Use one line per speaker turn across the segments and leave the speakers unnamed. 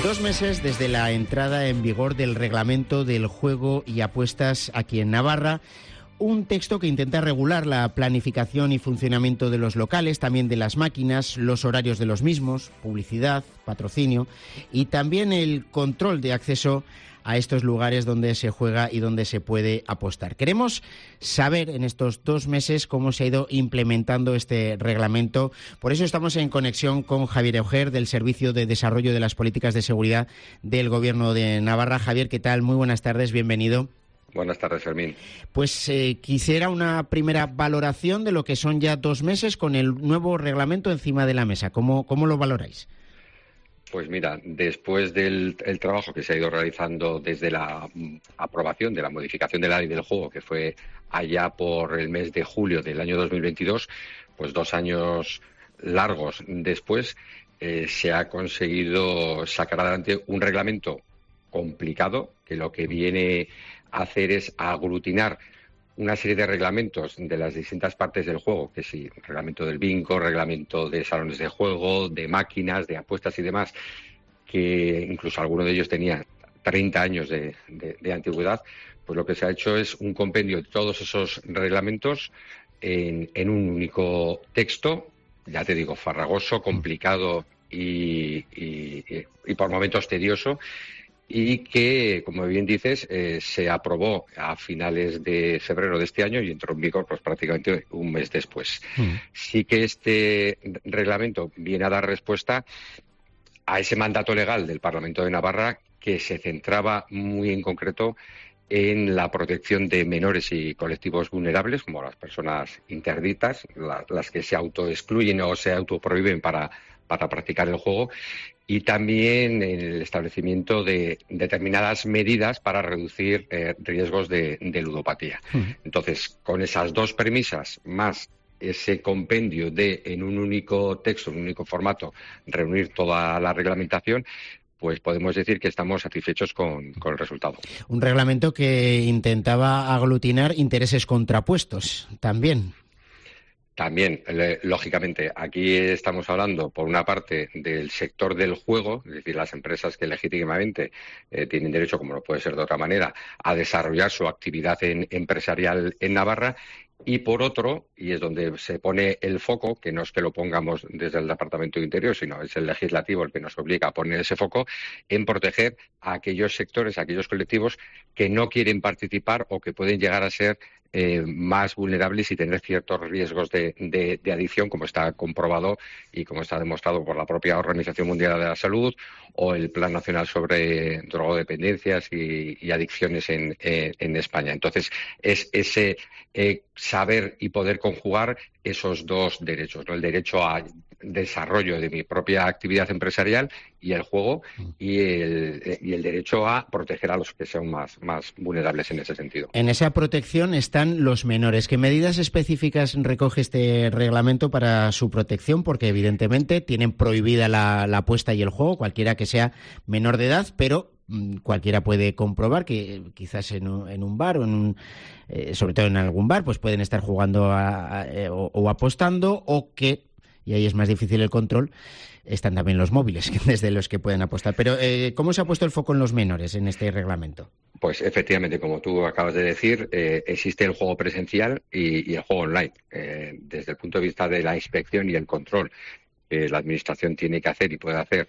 2 meses desde la entrada en vigor del reglamento del juego y apuestas aquí en Navarra. Un texto que intenta regular la planificación y funcionamiento de los locales, también de las máquinas, los horarios de los mismos, publicidad, patrocinio y también el control de acceso a estos lugares donde se juega y donde se puede apostar. Queremos saber en estos 2 meses cómo se ha ido implementando este reglamento. Por eso estamos en conexión con Javier Auger, del Servicio de Desarrollo de las Políticas de Seguridad del Gobierno de Navarra. Javier, ¿qué tal? Muy buenas tardes, bienvenido.
Buenas tardes, Fermín.
Pues quisiera una primera valoración de lo que son ya 2 meses con el nuevo reglamento encima de la mesa. ¿Cómo lo valoráis?
Pues mira, después del trabajo que se ha ido realizando desde la aprobación de la modificación de la ley del juego, que fue allá por el mes de julio del año 2022, pues 2 años largos después, se ha conseguido sacar adelante un reglamento complicado que lo que viene a hacer es aglutinar una serie de reglamentos de las distintas partes del juego, que sí, reglamento del bingo, reglamento de salones de juego, de máquinas, de apuestas y demás, que incluso alguno de ellos tenía 30 años de antigüedad, pues lo que se ha hecho es un compendio de todos esos reglamentos en un único texto, ya te digo, farragoso, complicado y por momentos tedioso, y que, como bien dices, se aprobó a finales de febrero de este año y entró en vigor pues prácticamente un mes después. Sí que este reglamento viene a dar respuesta a ese mandato legal del Parlamento de Navarra, que se centraba muy en concreto en la protección de menores y colectivos vulnerables, como las personas interditas, las que se autoexcluyen o se autoprohíben para practicar el juego, y también el establecimiento de determinadas medidas para reducir riesgos de ludopatía. Entonces, con esas 2 premisas, más ese compendio de, en un único texto, en un único formato, reunir toda la reglamentación, pues podemos decir que estamos satisfechos con el resultado.
Un reglamento que intentaba aglutinar intereses contrapuestos también.
También, lógicamente, aquí estamos hablando, por una parte, del sector del juego, es decir, las empresas que legítimamente tienen derecho, como no puede ser de otra manera, a desarrollar su actividad empresarial en Navarra, y por otro, y es donde se pone el foco, que no es que lo pongamos desde el Departamento de Interior, sino es el legislativo el que nos obliga a poner ese foco, en proteger a aquellos sectores, a aquellos colectivos que no quieren participar o que pueden llegar a ser más vulnerables y tener ciertos riesgos de adicción, como está comprobado y como está demostrado por la propia Organización Mundial de la Salud o el Plan Nacional sobre Drogodependencias y Adicciones en España. Entonces, es ese saber y poder conjugar esos 2 derechos, ¿no? El derecho a desarrollo de mi propia actividad empresarial y el juego, y el derecho a proteger a los que son más vulnerables en ese sentido.
En esa protección están los menores. ¿Qué medidas específicas recoge este reglamento para su protección? Porque evidentemente tienen prohibida la apuesta y el juego, cualquiera que sea menor de edad, pero cualquiera puede comprobar que quizás en un bar o sobre todo en algún bar, pues pueden estar jugando o apostando, o que, y ahí es más difícil el control, están también los móviles desde los que pueden apostar. Pero ¿cómo se ha puesto el foco en los menores en este reglamento?
Pues efectivamente, como tú acabas de decir, existe el juego presencial y el juego online. Desde el punto de vista de la inspección y el control que la Administración tiene que hacer y puede hacer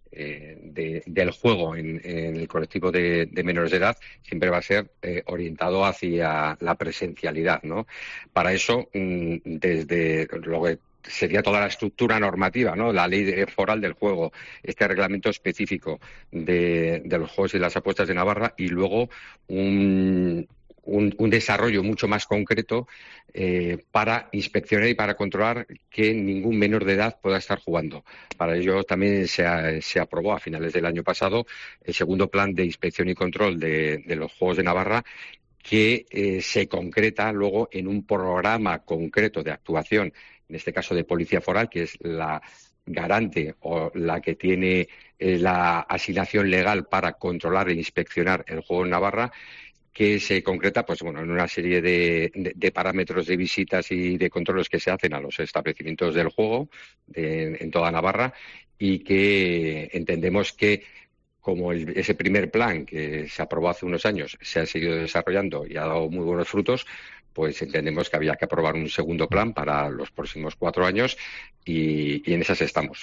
del juego en el colectivo de menores de edad, siempre va a ser orientado hacia la presencialidad, ¿no? Para eso, desde lo que sería toda la estructura normativa, ¿no? La ley foral del juego, este reglamento específico de los juegos y las apuestas de Navarra, y luego un desarrollo mucho más concreto para inspeccionar y para controlar que ningún menor de edad pueda estar jugando. Para ello también se aprobó a finales del año pasado el segundo plan de inspección y control de los Juegos de Navarra, que se concreta luego en un programa concreto de actuación, en este caso de Policía Foral, que es la garante o la que tiene la asignación legal para controlar e inspeccionar el juego en Navarra, que se concreta pues bueno en una serie de parámetros de visitas y de controles que se hacen a los establecimientos del juego en toda Navarra, y que entendemos que como ese primer plan que se aprobó hace unos años se ha seguido desarrollando y ha dado muy buenos frutos, pues entendemos que había que aprobar un segundo plan para los próximos 4 años y en esas estamos,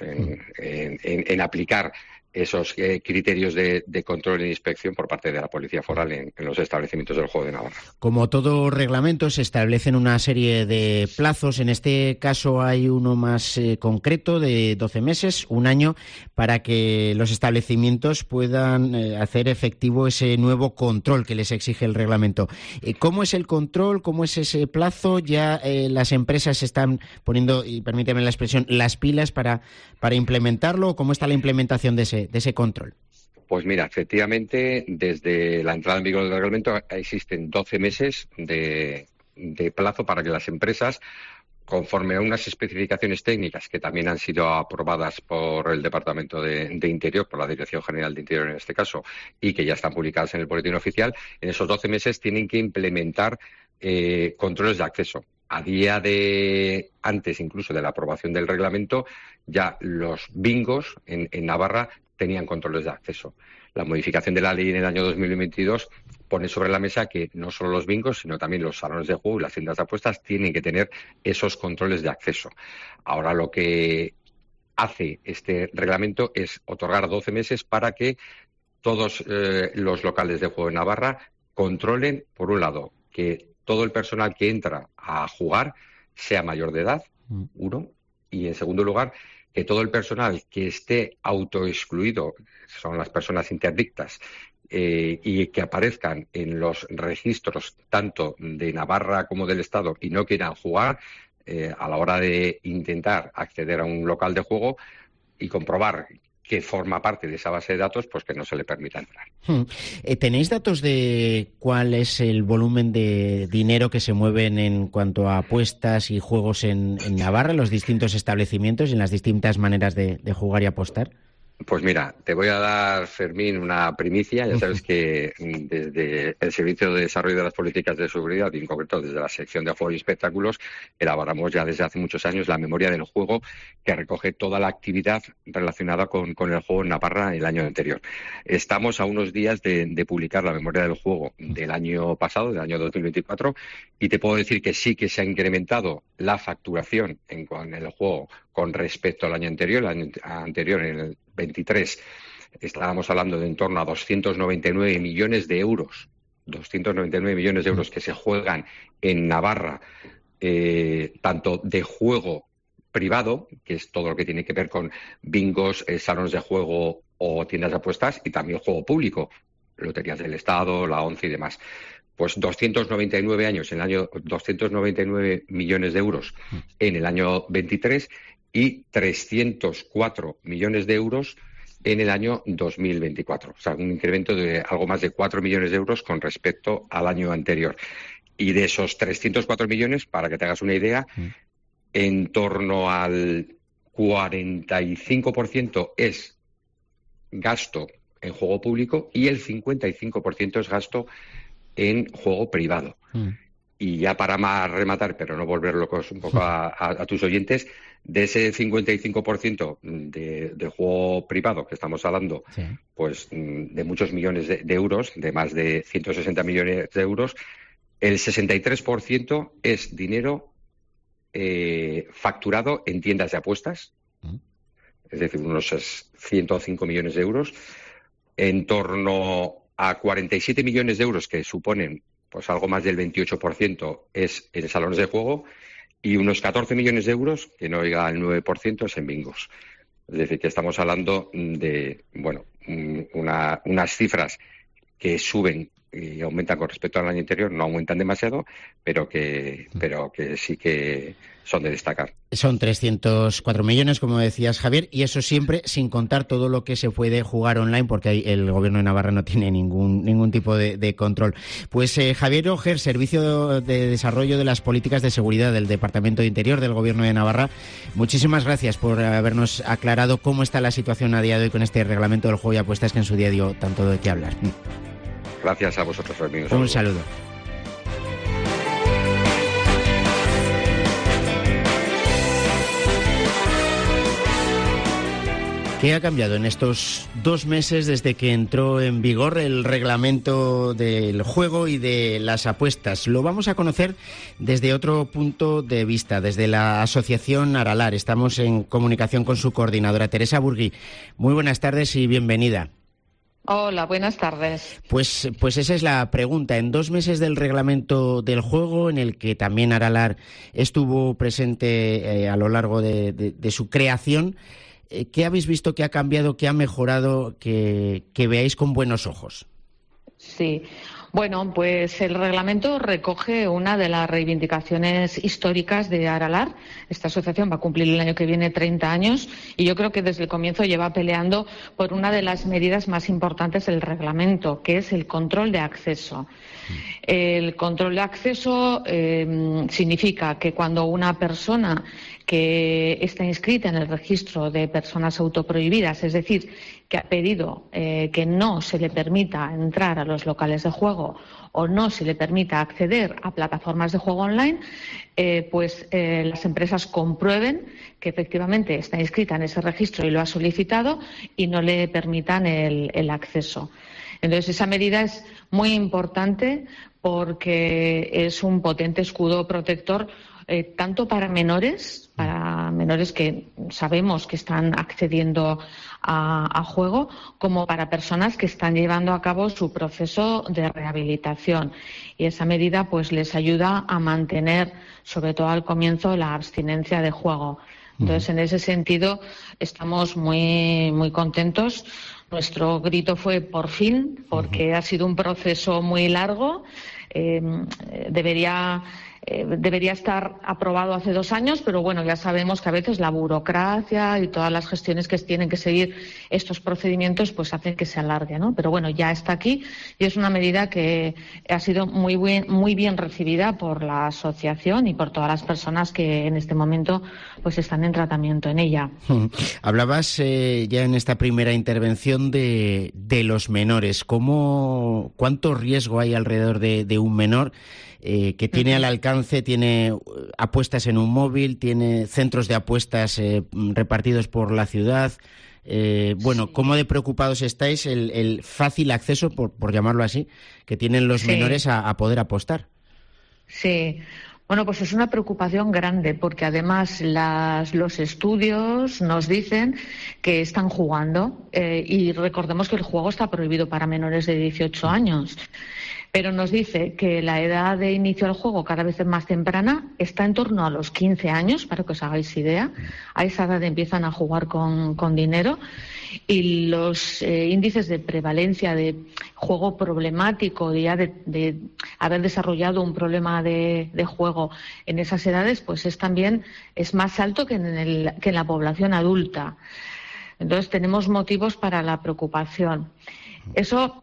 en aplicar esos criterios de control e inspección por parte de la Policía Foral en los establecimientos del juego de Navarra.
Como todo reglamento, se establecen una serie de plazos. En este caso hay uno más concreto de 12 meses, un año, para que los establecimientos puedan hacer efectivo ese nuevo control que les exige el reglamento. ¿Cómo es el control? ¿Cómo es ese plazo? Ya las empresas están poniendo, y permíteme la expresión, las pilas para implementarlo. ¿Cómo está la implementación de ese control?
Pues mira, efectivamente, desde la entrada en vigor del reglamento existen 12 meses de plazo para que las empresas, conforme a unas especificaciones técnicas que también han sido aprobadas por el Departamento de Interior, por la Dirección General de Interior en este caso, y que ya están publicadas en el Boletín Oficial, en esos 12 meses tienen que implementar controles de acceso. A día de antes incluso de la aprobación del reglamento, ya los bingos en Navarra tenían controles de acceso. La modificación de la ley en el año 2022 pone sobre la mesa que no solo los bingos, sino también los salones de juego y las tiendas de apuestas tienen que tener esos controles de acceso. Ahora lo que hace este reglamento es otorgar 12 meses para que todos los locales de juego en Navarra controlen, por un lado, que todo el personal que entra a jugar sea mayor de edad, uno, y en segundo lugar, que todo el personal que esté autoexcluido, son las personas interdictas, y que aparezcan en los registros tanto de Navarra como del Estado y no quieran jugar, a la hora de intentar acceder a un local de juego y comprobar que forma parte de esa base de datos, pues que no se le permita entrar.
¿Tenéis datos de cuál es el volumen de dinero que se mueven en cuanto a apuestas y juegos en Navarra, en los distintos establecimientos y en las distintas maneras de jugar y apostar?
Pues mira, te voy a dar, Fermín, una primicia. Ya sabes que desde el Servicio de Desarrollo de las Políticas de Seguridad, y en concreto desde la sección de Juegos y Espectáculos, elaboramos ya desde hace muchos años la memoria del juego que recoge toda la actividad relacionada con el juego en Navarra el año anterior. Estamos a unos días de publicar la memoria del juego del año pasado, del año 2024, y te puedo decir que sí que se ha incrementado la facturación en el juego con respecto al año anterior. El año anterior, en el 23, estábamos hablando de en torno a 299 millones de euros. 299 millones de euros que se juegan en Navarra, tanto de juego privado, que es todo lo que tiene que ver con bingos, salones de juego o tiendas de apuestas, y también juego público, loterías del Estado, la ONCE y demás. Pues 299 millones de euros en el año 23 y 304 millones de euros en el año 2024. O sea, un incremento de algo más de 4 millones de euros con respecto al año anterior. Y de esos 304 millones, para que te hagas una idea, en torno al 45% es gasto en juego público y el 55% es gasto en juego privado. Y ya para más rematar, pero no volver locos un poco a tus oyentes, de ese 55% de juego privado que estamos hablando, sí, pues de muchos millones de euros, de más de 160 millones de euros, el 63% es dinero facturado en tiendas de apuestas, es decir, unos 105 millones de euros, en torno a 47 millones de euros que suponen pues algo más del 28% es en salones de juego y unos 14 millones de euros, que no llega al 9%, es en bingos. Es decir, que estamos hablando de, bueno, unas cifras que suben y aumentan con respecto al año anterior, no aumentan demasiado, pero que sí que son de destacar.
Son 304 millones, como decías, Javier, y eso siempre sin contar todo lo que se puede jugar online, porque ahí el Gobierno de Navarra no tiene ningún tipo de control. Pues Javier Ojer, Servicio de Desarrollo de las Políticas de Seguridad del Departamento de Interior del Gobierno de Navarra, muchísimas gracias por habernos aclarado cómo está la situación a día de hoy con este reglamento del juego y apuestas que en su día dio tanto de qué hablar.
Gracias a vosotros, Fermín.
Un saludo. ¿Qué ha cambiado en estos 2 meses desde que entró en vigor el reglamento del juego y de las apuestas? Lo vamos a conocer desde otro punto de vista, desde la Asociación Aralar. Estamos en comunicación con su coordinadora, Teresa Burgui. Muy buenas tardes y bienvenida.
Hola, buenas tardes.
Pues esa es la pregunta. En 2 meses del reglamento del juego, en el que también Aralar estuvo presente a lo largo de su creación, ¿qué habéis visto que ha cambiado, que ha mejorado, que veáis con buenos ojos?
Sí, bueno, pues el reglamento recoge una de las reivindicaciones históricas de Aralar. Esta asociación va a cumplir el año que viene 30 años y yo creo que desde el comienzo lleva peleando por una de las medidas más importantes del reglamento, que es el control de acceso. El control de acceso significa que cuando una persona que está inscrita en el registro de personas autoprohibidas, es decir, que ha pedido que no se le permita entrar a los locales de juego o no se le permita acceder a plataformas de juego online, las empresas comprueben que efectivamente está inscrita en ese registro y lo ha solicitado y no le permitan el acceso. Entonces, esa medida es muy importante porque es un potente escudo protector tanto para menores que sabemos que están accediendo a juego, como para personas que están llevando a cabo su proceso de rehabilitación. Y esa medida pues les ayuda a mantener, sobre todo al comienzo, la abstinencia de juego. Entonces, en ese sentido, estamos muy, muy contentos. Nuestro grito fue por fin, porque ha sido un proceso muy largo. Debería estar aprobado hace 2 años, pero bueno, ya sabemos que a veces la burocracia y todas las gestiones que tienen que seguir estos procedimientos pues hacen que se alargue, ¿no? Pero bueno, ya está aquí y es una medida que ha sido muy bien recibida por la asociación y por todas las personas que en este momento pues están en tratamiento en ella.
Hablabas ya en esta primera intervención de los menores. ¿Cuánto riesgo hay alrededor de un menor que tiene al alcance, tiene apuestas en un móvil, tiene centros de apuestas repartidos por la ciudad? ¿Cómo de preocupados estáis el fácil acceso, por llamarlo así, que tienen los menores a poder apostar?
Sí. Bueno, pues es una preocupación grande porque además los estudios nos dicen que están jugando y recordemos que el juego está prohibido para menores de 18 años. Pero nos dice que la edad de inicio al juego cada vez es más temprana, está en torno a los 15 años, para que os hagáis idea. A esa edad empiezan a jugar con dinero y los índices de prevalencia de juego problemático, de haber desarrollado un problema de juego en esas edades, pues es más alto que en la población adulta. Entonces tenemos motivos para la preocupación. Eso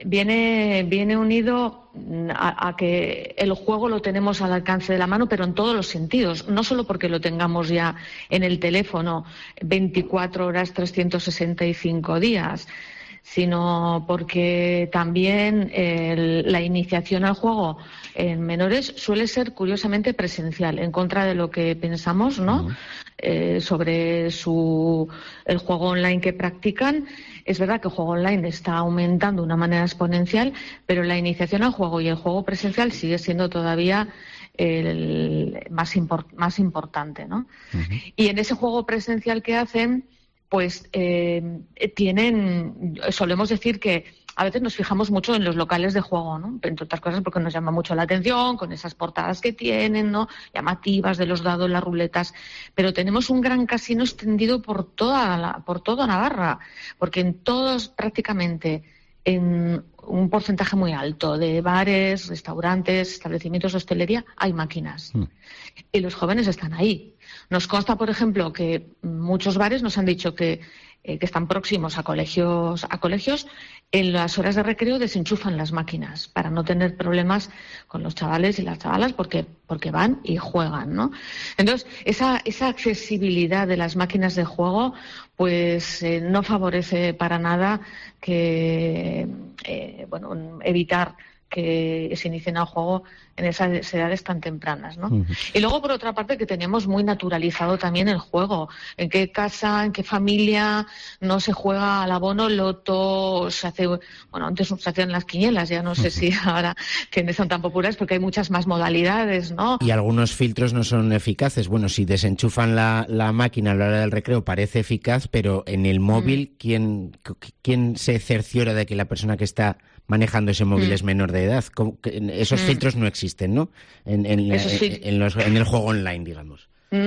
viene unido a que el juego lo tenemos al alcance de la mano, pero en todos los sentidos, no solo porque lo tengamos ya en el teléfono 24 horas, 365 días, sino porque también la iniciación al juego en menores suele ser curiosamente presencial, en contra de lo que pensamos, ¿no? Sobre el juego online que practican. Es verdad que el juego online está aumentando de una manera exponencial, pero la iniciación al juego y el juego presencial sigue siendo todavía el más importante, ¿no? Y en ese juego presencial que hacen, pues solemos decir que a veces nos fijamos mucho en los locales de juego, ¿no? Entre otras cosas porque nos llama mucho la atención con esas portadas que tienen, ¿no? Llamativas de los dados, las ruletas, pero tenemos un gran casino extendido por toda Navarra, porque en todos prácticamente, en un porcentaje muy alto de bares, restaurantes, establecimientos de hostelería, hay máquinas. Y los jóvenes están ahí. Nos consta, por ejemplo, que muchos bares nos han dicho que están próximos a colegios, en las horas de recreo desenchufan las máquinas para no tener problemas con los chavales y las chavalas porque van y juegan, ¿no? Entonces, esa accesibilidad de las máquinas de juego pues no favorece para nada que evitar que se inicien al juego en esas edades tan tempranas, ¿no? Y luego, por otra parte, que tenemos muy naturalizado también el juego. ¿En qué casa, en qué familia no se juega al abono, loto, se hace... Bueno, antes se hacían las quinielas, ya no sé si ahora que son tan populares porque hay muchas más modalidades, ¿no?
Y algunos filtros no son eficaces. Bueno, si desenchufan la máquina a la hora del recreo parece eficaz, pero en el móvil, ¿quién se cerciora de que la persona que está manejando ese móvil es menor de edad? Esos filtros no existen, ¿no? En el juego online, digamos.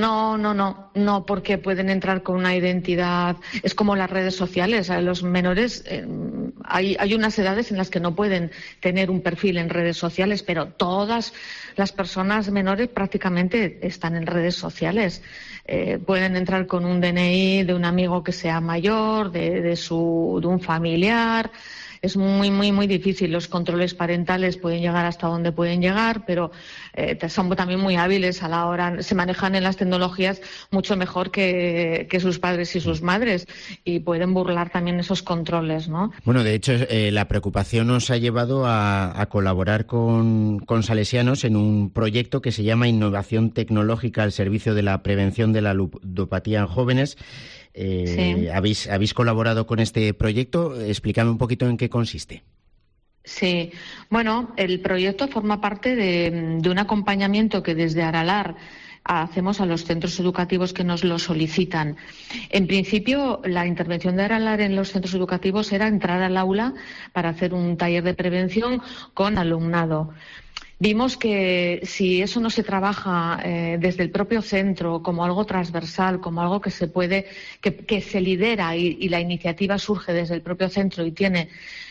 No, porque pueden entrar con una identidad. Es como las redes sociales. Los menores, hay unas edades en las que no pueden tener un perfil en redes sociales, pero todas las personas menores prácticamente están en redes sociales. Pueden entrar con un DNI de un amigo que sea mayor, de un familiar. Es muy, muy, muy difícil. Los controles parentales pueden llegar hasta donde pueden llegar, pero son también muy hábiles a la hora. Se manejan en las tecnologías mucho mejor que sus padres y sus madres y pueden burlar también esos controles, ¿no?
Bueno, de hecho, la preocupación nos ha llevado a colaborar con Salesianos en un proyecto que se llama Innovación Tecnológica al Servicio de la Prevención de la Ludopatía en Jóvenes.
Sí.
¿Habéis colaborado con este proyecto? Explícame un poquito en qué consiste.
Sí, bueno, el proyecto forma parte de un acompañamiento que desde Aralar hacemos a los centros educativos que nos lo solicitan. En principio, la intervención de Aralar en los centros educativos era entrar al aula para hacer un taller de prevención con alumnado. Vimos que si eso no se trabaja desde el propio centro como algo transversal, como algo que se puede, que se lidera y la iniciativa surge desde el propio centro y tiene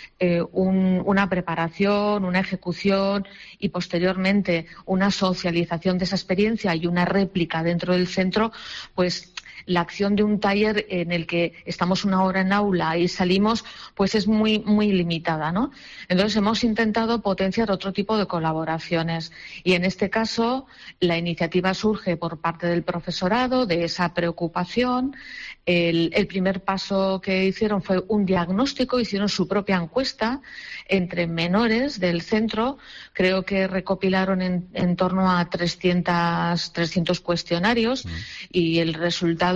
una preparación, una ejecución y posteriormente una socialización de esa experiencia y una réplica dentro del centro, pues la acción de un taller en el que estamos una hora en aula y salimos, pues es muy, muy limitada, ¿no? Entonces hemos intentado potenciar otro tipo de colaboraciones y en este caso la iniciativa surge por parte del profesorado, de esa preocupación. El primer paso que hicieron fue un diagnóstico, hicieron su propia encuesta entre menores del centro, creo que recopilaron en torno a 300 cuestionarios y el resultado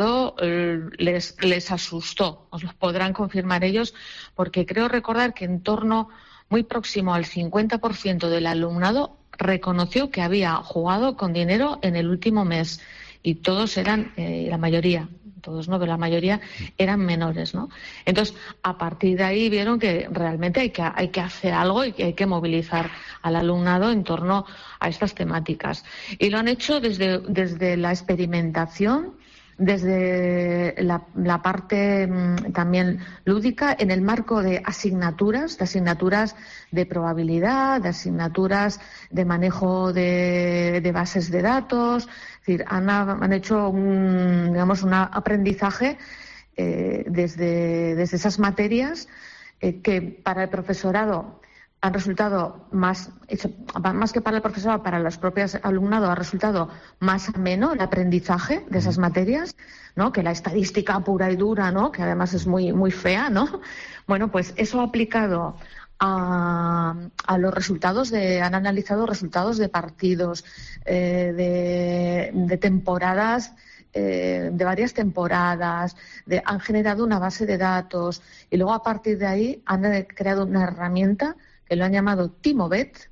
les asustó, os lo podrán confirmar ellos, porque creo recordar que en torno muy próximo al 50% del alumnado reconoció que había jugado con dinero en el último mes y todos eran, la mayoría, todos no, pero la mayoría eran menores, ¿no? Entonces, a partir de ahí vieron que realmente hay que hacer algo y que hay que movilizar al alumnado en torno a estas temáticas. Y lo han hecho desde la experimentación, desde la parte también lúdica, en el marco de asignaturas de probabilidad, de asignaturas de manejo de bases de datos. Es decir, han hecho un aprendizaje desde esas materias que para el profesorado han resultado más que para el profesorado, para los propios alumnados ha resultado más ameno el aprendizaje de esas materias, ¿no? Que la estadística pura y dura, ¿no? Que además es muy, muy fea, ¿no? Bueno, pues eso aplicado a los resultados han analizado resultados de partidos, de temporadas, de varias temporadas, han generado una base de datos y luego a partir de ahí han creado una herramienta que lo han llamado Timobet,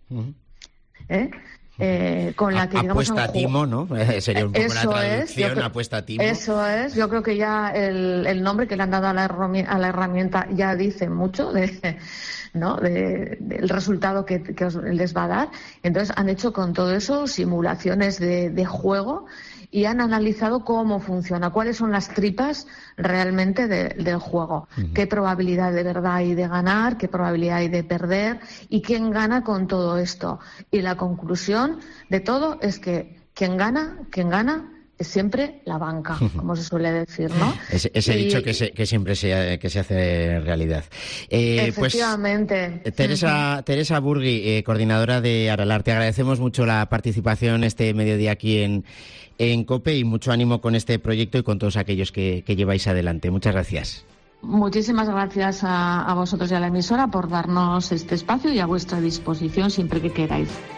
con la que digamos
apuesta a Timo, ¿no? Sería un poco la traducción, apuesta a Timo.
Eso es, yo creo que ya el nombre que le han dado a la herramienta ya dice mucho del resultado que les va a dar. Entonces han hecho con todo eso simulaciones de juego y han analizado cómo funciona, cuáles son las tripas realmente del juego, qué probabilidad de verdad hay de ganar, qué probabilidad hay de perder y quién gana con todo esto. Y la conclusión de todo es que quien gana es siempre la banca, como se suele decir, ¿no?
Ese dicho que siempre se hace realidad.
Efectivamente.
Pues, Teresa Burgui, coordinadora de Aralar, te agradecemos mucho la participación este mediodía aquí en COPE y mucho ánimo con este proyecto y con todos aquellos que lleváis adelante. Muchas gracias.
Muchísimas gracias a vosotros y a la emisora por darnos este espacio y a vuestra disposición siempre que queráis.